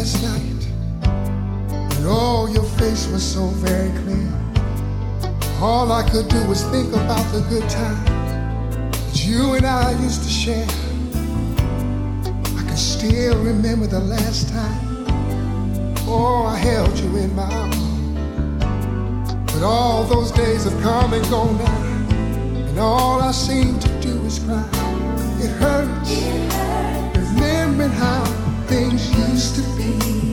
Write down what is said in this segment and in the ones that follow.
last night, and oh, your face was so very clear. All I could do was think about the good times that you and I used to share. I can still remember the last time, oh, I held you in my arms. But all those days have come and gone now, and all I seem to do is cry. It hurts, remembering how things used to be.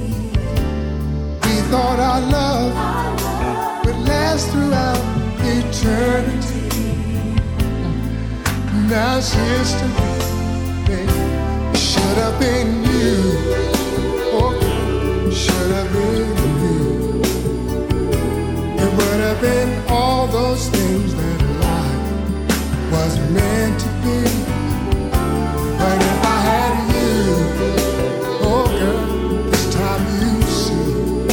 We thought our love would last throughout eternity. Now it's history, baby. Should have been you. Oh, should have been you. It would have been all those things that life was meant to be. But if I had you, oh girl, this time you see,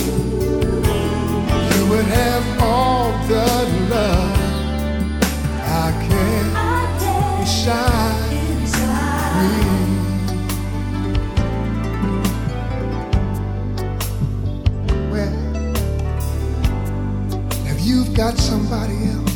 you would have all the love I can inside me. Well, if you've got somebody else,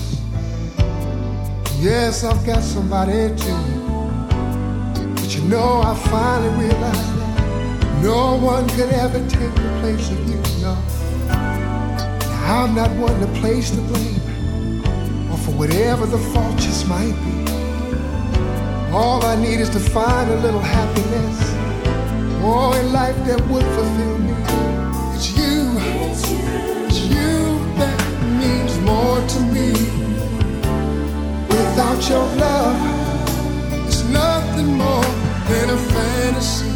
yes, I've got somebody too. But you know, I finally realized that no one could ever take the place of you, no. I'm not one to place the blame, or for whatever the fault just might be. All I need is to find a little happiness, oh, in life that would fulfill me. It's you, it's you that means more to me. Without your love, it's nothing more than a fantasy.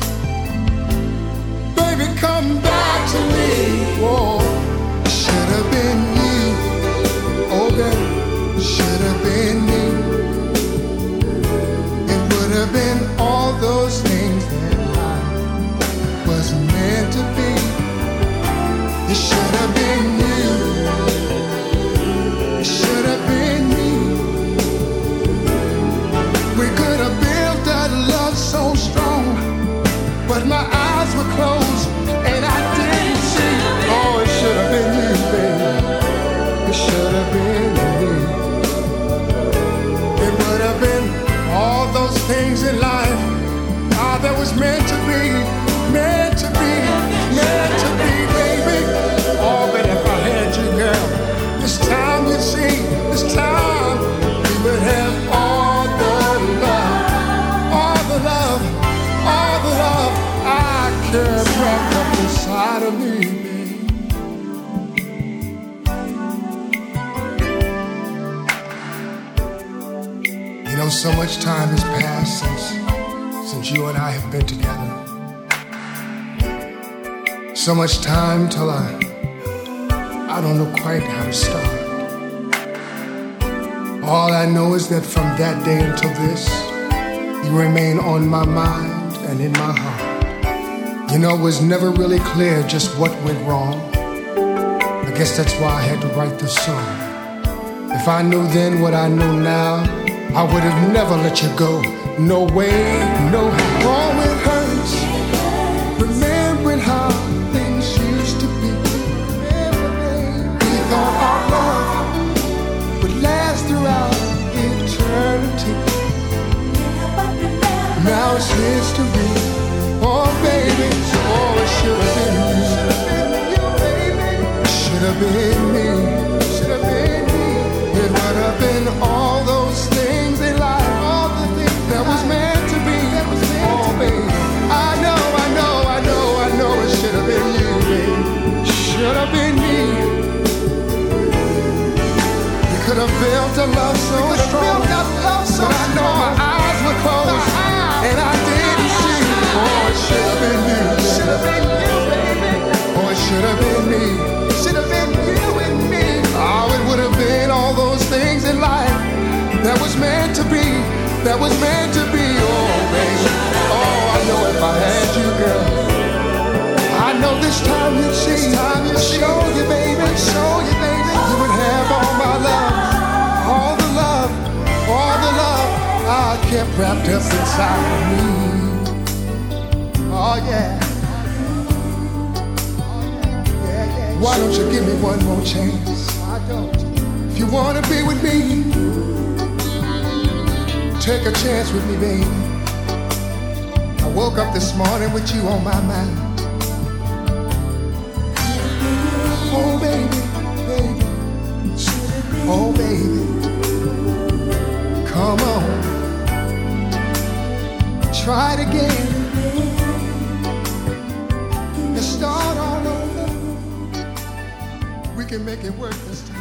Baby, come back to me. Whoa. Should have been you, oh girl, should have been me. It would have been all those things that life was meant to be. It should have been you, it should have been me. We could have built that love so strong, but my eyes were closed and I didn't see. Oh, it should have been you, baby. It should have been me. It would have been all those things in life that was meant to be, meant to be, meant to be, baby. Oh, but if I had you, girl, this time you see, this time we would have all the love, all the love, all the love I could wrap up inside of me. You know, so much time has passed since you and I have been together. So much time till I don't know quite how to start. All I know is that from that day until this, you remain on my mind and in my heart. You know, it was never really clear just what went wrong. I guess that's why I had to write this song. If I knew then what I know now, I would have never let you go. No way, no how. Oh, it hurts, remembering how things used to be. We thought our love would last throughout eternity. Now it's history. Oh, baby, oh, it should have been you, baby. It should have been me, should have been me. It would have been all those things in life, all the things that was meant to be. Oh, baby, I know, it should have been you, baby. Should have been me. We could have built a love so strong, but I know my eyes were closed and I didn't see. Oh, it should have been you, should have been you, baby. Oh, it should have been me, should have been you and me. Oh, it would have been all those things in life that was meant to be, that was meant to be. Oh, baby, oh, I know if I had you, girl, I know this time you'd see, show you, baby, you would have all my love, all the love, all the love I kept wrapped up inside of me. Oh, yeah. Why don't you give me one more chance? Why don't you? If you wanna be with me, take a chance with me, baby. I woke up this morning with you on my mind. Oh, baby, baby. Oh, baby. Come on. Try it again. Let's start all over. We can make it work this time.